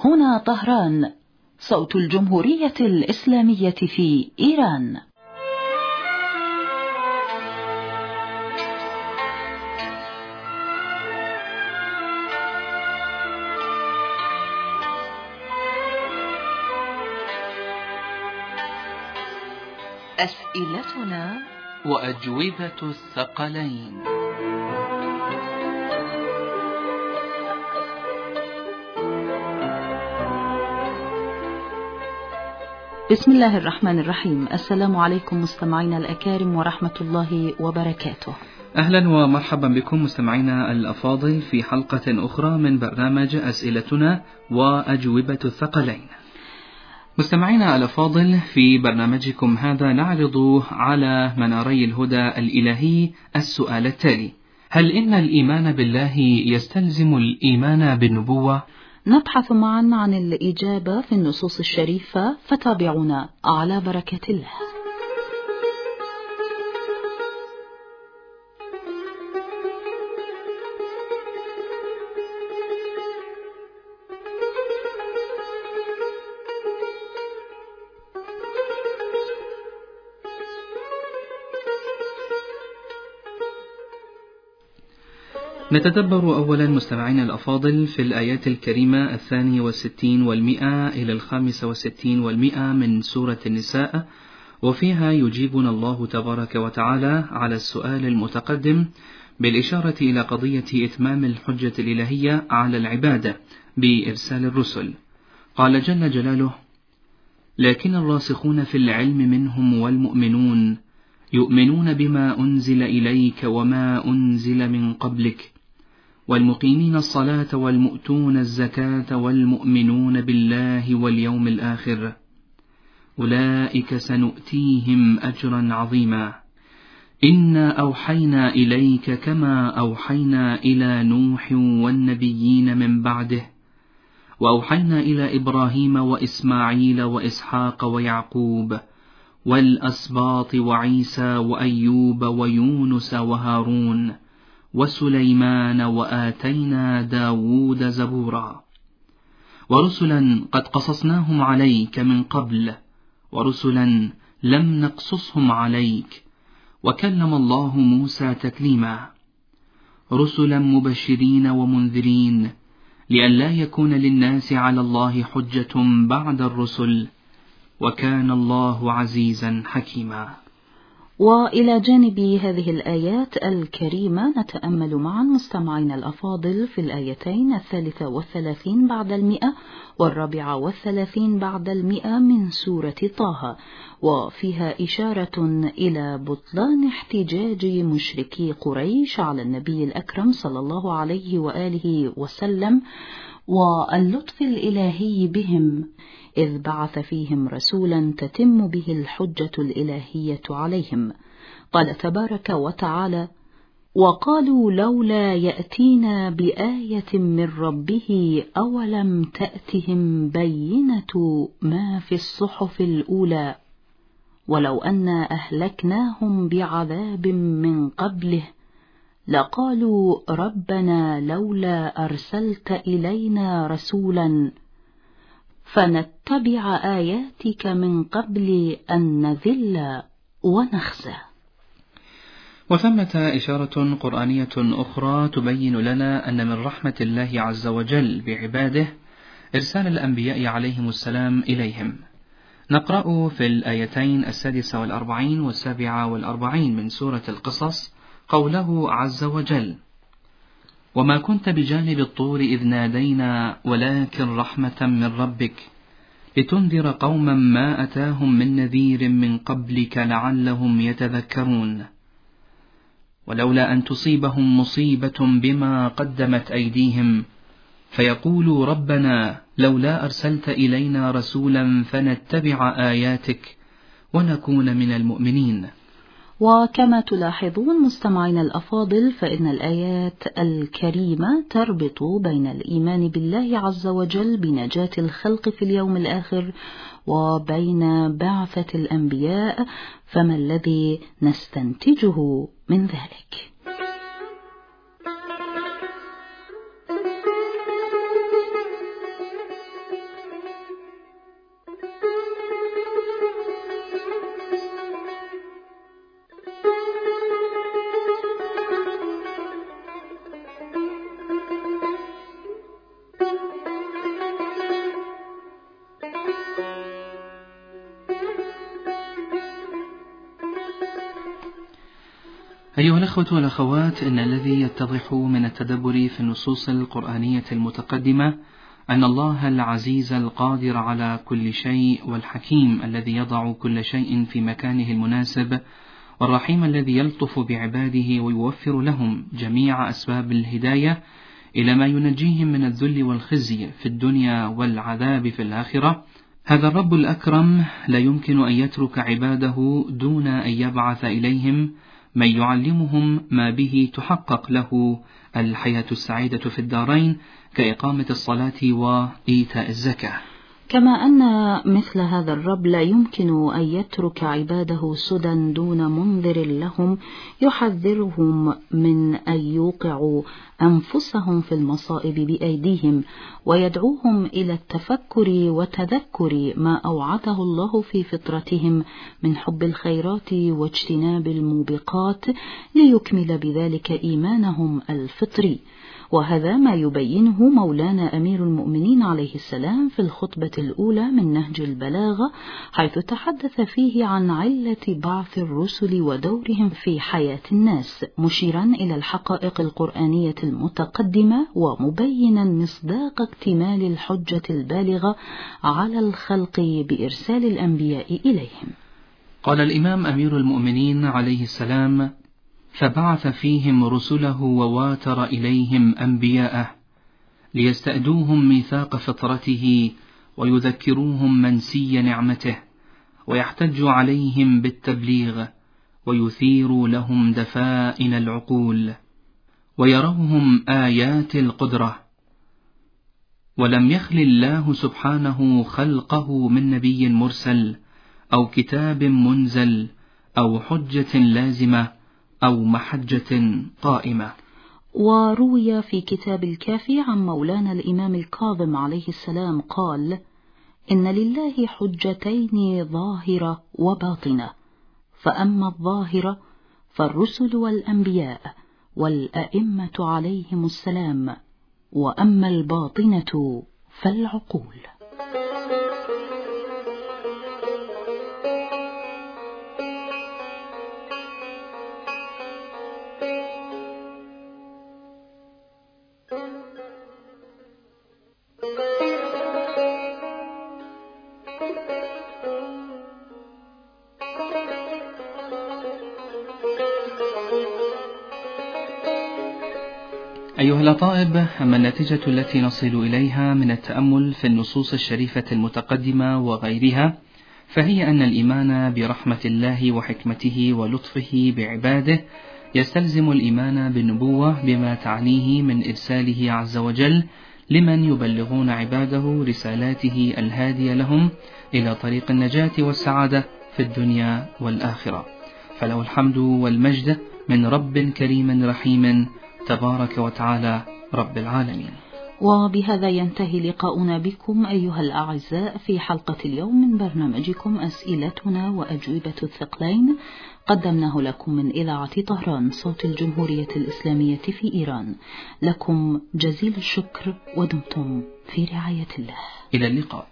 هنا طهران، صوت الجمهورية الإسلامية في إيران. أسئلتنا وأجوبة الثقلين. بسم الله الرحمن الرحيم. السلام عليكم مستمعينا الأكارم ورحمة الله وبركاته. أهلا ومرحبا بكم مستمعينا الأفاضل في حلقة أخرى من برنامج أسئلتنا وأجوبة الثقلين. مستمعينا الأفاضل، في برنامجكم هذا نعرض على مناري الهدى الإلهي السؤال التالي: هل إن الإيمان بالله يستلزم الإيمان بالنبوة؟ نبحث معا عن الإجابة في النصوص الشريفة، فتابعونا على بركة الله. نتدبر أولا مستمعينا الأفاضل في الآيات الكريمة 62 والمئة إلى 65 والمئة من سورة النساء، وفيها يجيبنا الله تبارك وتعالى على السؤال المتقدم بالإشارة إلى قضية إتمام الحجة الإلهية على العبادة بإرسال الرسل. قال جل جلاله: لكن الراسخون في العلم منهم والمؤمنون يؤمنون بما أنزل إليك وما أنزل من قبلك والمقيمين الصلاة والمؤتون الزكاة والمؤمنون بالله واليوم الآخر أولئك سنؤتيهم أجرا عظيما إنا أوحينا إليك كما أوحينا إلى نوح والنبيين من بعده وأوحينا إلى إبراهيم وإسماعيل وإسحاق ويعقوب والأسباط وعيسى وأيوب ويونس وهارون وسليمان وآتينا داود زبورا ورسلا قد قصصناهم عليك من قبل ورسلا لم نقصصهم عليك وكلم الله موسى تكليما رسلا مبشرين ومنذرين لئلا يكون للناس على الله حجة بعد الرسل وكان الله عزيزا حكيما. وإلى جانب هذه الآيات الكريمة نتأمل معا مستمعين الأفاضل في الآيتين 33 بعد 100 و34 بعد 100 من سورة طه، وفيها إشارة إلى بطلان احتجاج مشركي قريش على النبي الأكرم صلى الله عليه وآله وسلم، واللطف الإلهي بهم إذ بعث فيهم رسولا تتم به الحجة الإلهية عليهم. قال تبارك وتعالى: وقالوا لولا يأتينا بآية من ربه أولم تأتهم بينة ما في الصحف الأولى ولو أنا أهلكناهم بعذاب من قبله لقالوا ربنا لولا أرسلت إلينا رسولا فنتبع آياتك من قبل أن نذل ونخزى. وثمة إشارة قرآنية أخرى تبين لنا أن من رحمة الله عز وجل بعباده إرسال الأنبياء عليهم السلام إليهم. نقرأ في الآيتين 46 و47 من سورة القصص قوله عز وجل: وما كنت بجانب الطور إذ نادينا ولكن رحمة من ربك لتنذر قوما ما أتاهم من نذير من قبلك لعلهم يتذكرون ولولا أن تصيبهم مصيبة بما قدمت أيديهم فيقولوا ربنا لولا أرسلت إلينا رسولا فنتبع آياتك ونكون من المؤمنين. وكما تلاحظون مستمعين الأفاضل، فإن الآيات الكريمة تربط بين الإيمان بالله عز وجل بنجاة الخلق في اليوم الآخر وبين بعثة الأنبياء، فما الذي نستنتجه من ذلك؟ أيها الأخوة والأخوات، إن الذي يتضح من التدبر في النصوص القرآنية المتقدمة أن الله العزيز القادر على كل شيء والحكيم الذي يضع كل شيء في مكانه المناسب، والرحيم الذي يلطف بعباده ويوفر لهم جميع أسباب الهداية إلى ما ينجيهم من الذل والخزي في الدنيا والعذاب في الآخرة. هذا الرب الأكرم لا يمكن أن يترك عباده دون أن يبعث إليهم من يعلمهم ما به تحقق له الحياة السعيدة في الدارين، كإقامة الصلاة وإيتاء الزكاة. كما أن مثل هذا الرب لا يمكن أن يترك عباده سدى دون منذر لهم يحذرهم من أن يوقعوا أنفسهم في المصائب بأيديهم، ويدعوهم إلى التفكر وتذكر ما أوعده الله في فطرتهم من حب الخيرات واجتناب الموبقات، ليكمل بذلك إيمانهم الفطري. وهذا ما يبينه مولانا أمير المؤمنين عليه السلام في الخطبة الأولى من نهج البلاغة، حيث تحدث فيه عن علة بعث الرسل ودورهم في حياة الناس، مشيرا إلى الحقائق القرآنية المتقدمة ومبينا مصداق اكتمال الحجة البالغة على الخلق بإرسال الأنبياء إليهم. قال الإمام أمير المؤمنين عليه السلام: فبعث فيهم رسله وواتر إليهم أنبياءه ليستأدوهم ميثاق فطرته ويذكروهم منسي نعمته، ويحتج عليهم بالتبليغ، ويثير لهم دفائن العقول، ويروهم آيات القدرة. ولم يخل الله سبحانه خلقه من نبي مرسل أو كتاب منزل أو حجة لازمة أو محجة قائمة. وروي في كتاب الكافي عن مولانا الإمام الكاظم عليه السلام قال: إن لله حجتين ظاهرة وباطنة، فأما الظاهرة فالرسل والأنبياء والأئمة عليهم السلام، وأما الباطنة فالعقول. أيها الأطائب، أما النتيجة التي نصل إليها من التأمل في النصوص الشريفة المتقدمة وغيرها، فهي أن الإيمان برحمة الله وحكمته ولطفه بعباده يستلزم الإيمان بالنبوة بما تعنيه من إرساله عز وجل لمن يبلغون عباده رسالاته الهادية لهم إلى طريق النجاة والسعادة في الدنيا والآخرة. فله الحمد والمجد من رب كريم رحيم تبارك وتعالى رب العالمين. وبهذا ينتهي لقاؤنا بكم أيها الأعزاء في حلقة اليوم من برنامجكم أسئلتنا وأجوبة الثقلين، قدمناه لكم من إذاعة طهران صوت الجمهورية الإسلامية في إيران. لكم جزيل الشكر، ودمتم في رعاية الله. إلى اللقاء.